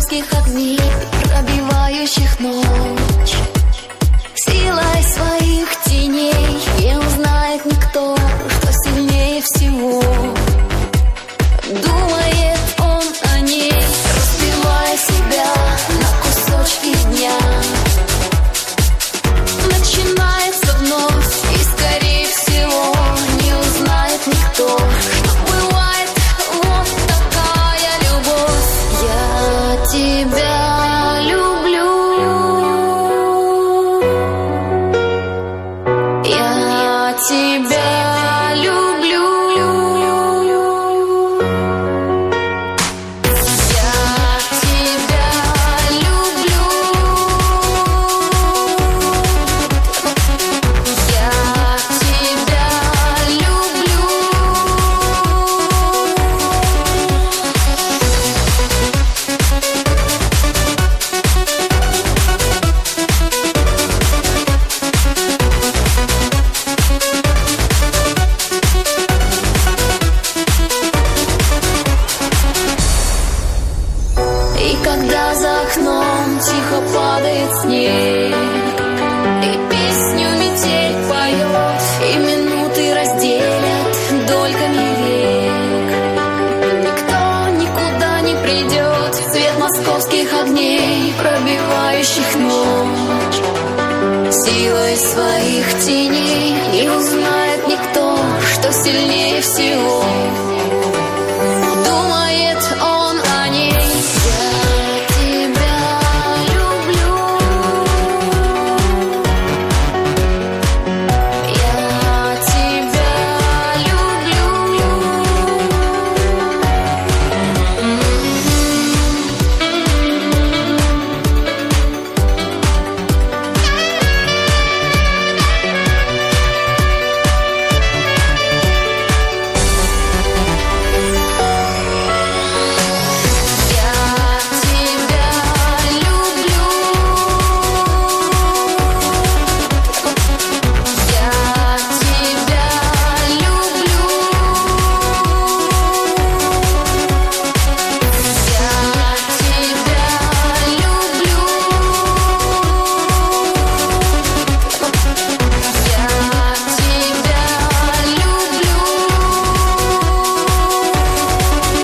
московских огней, пробивающих ночь. Силой своих теней не узнает никто, что сильнее всего. Думает он о ней, разбивая себя на кусочки дня. Начинается вновь, и скорее всего не узнает никто, что бывает вот такая любовь. Я тебя люблю, я тебя люблю, я тебя люблю, я тебя люблю. И когда за окном тихо падает снег, и песню метель поет, и минуты разделят дольками век, никто никуда не придет в цвет московских огней, пробивающих ночь. Силой своих теней не узнает никто, что сильнее всего.